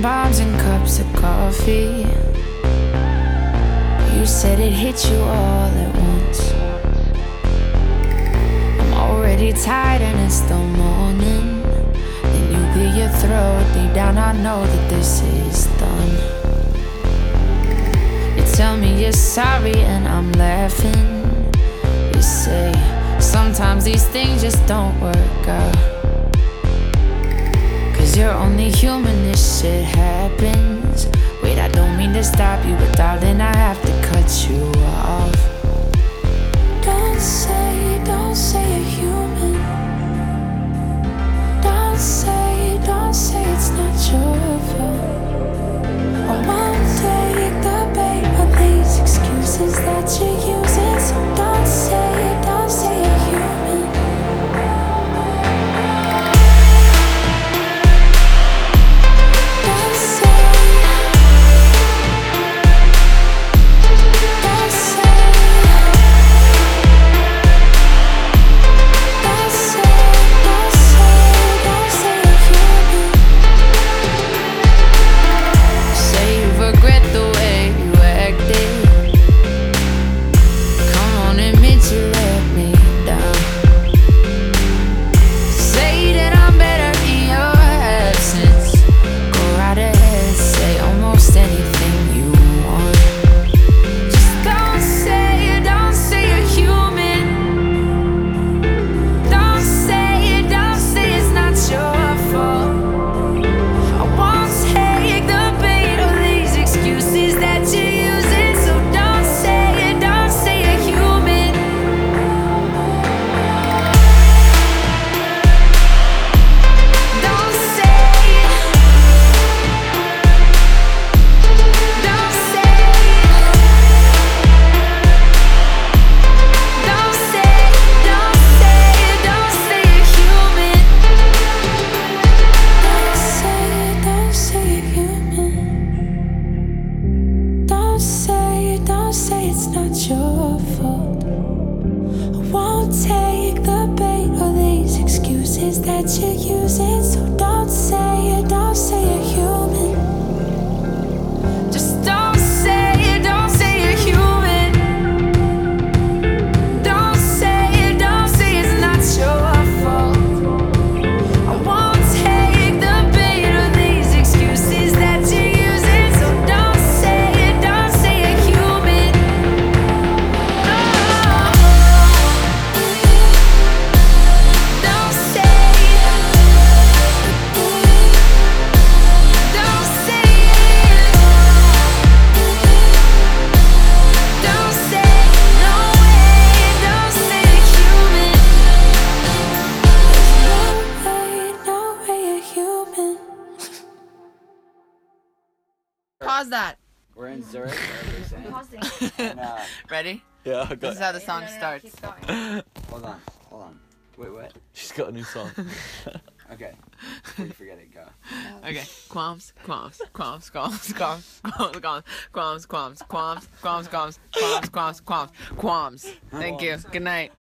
bombs and cups of coffee. You said it hit you all at once. I'm already tired and it's the morning. Then you clear your throat. Deep down I know that this is done. You tell me you're sorry and I'm laughing. You say sometimes these things just don't work out. 'Cause you're only human, this shit happens. Wait, I don't mean to stop you, but darling, I have to cut you off. Don't say you're human. Don't say it's not your fault. I won't take the bait of these excuses that you're using. So don't say you're human. Don't say it's not your fault. I won't take the bait or these excuses that you're using. So don't say you're human. Just don't say you're human. Don't say it's not your fault. I won't take the bait or these excuses that you're using. So don't say you're human. Pause that. We're in Zurich. Pausing. And, Ready? Yeah, I This got is how the song starts. Keep going. hold on. Wait, what? She's got a new song. Okay. Before you forget it, go. Okay. Qualms. Thank you. Good night.